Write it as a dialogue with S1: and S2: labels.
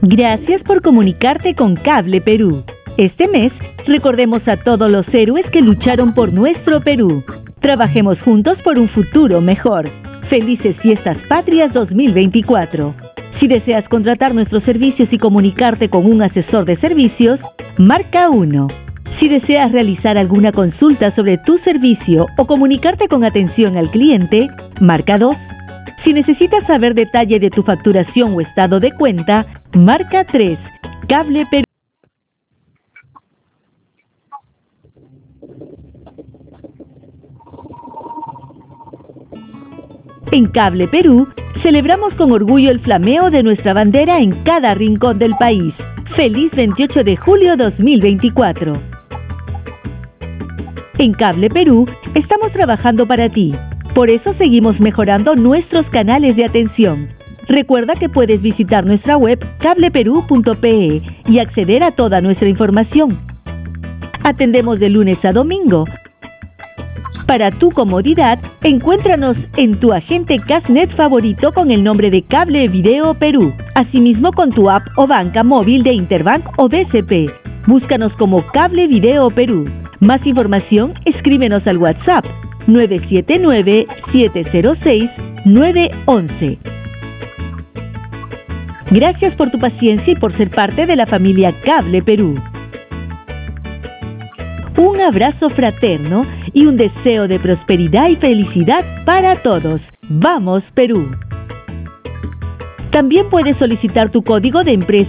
S1: Gracias por comunicarte con Cable Perú. Este mes, recordemos a todos los héroes que lucharon por nuestro Perú. Trabajemos juntos por un futuro mejor. Felices Fiestas Patrias 2024. Si deseas contratar nuestros servicios y comunicarte con un asesor de servicios, marca 1. Si deseas realizar alguna consulta sobre tu servicio o comunicarte con atención al cliente, marca 2. Si necesitas saber detalle de tu facturación o estado de cuenta, marca 3. Cable Perú. En Cable Perú, celebramos con orgullo el flameo de nuestra bandera en cada rincón del país. ¡Feliz 28 de julio 2024! En Cable Perú, estamos trabajando para ti. Por eso seguimos mejorando nuestros canales de atención. Recuerda que puedes visitar nuestra web cableperú.pe y acceder a toda nuestra información. Atendemos de lunes a domingo. Para tu comodidad, encuéntranos en tu agente Casnet favorito con el nombre de Cable Video Perú. Asimismo con tu app o banca móvil de Interbank o BCP. Búscanos como Cable Video Perú. Más información, escríbenos al WhatsApp 979-706-911. Gracias por tu paciencia y por ser parte de la familia Cable Perú. Un abrazo fraterno y un deseo de prosperidad y felicidad para todos. ¡Vamos, Perú! También puedes solicitar tu código de empresa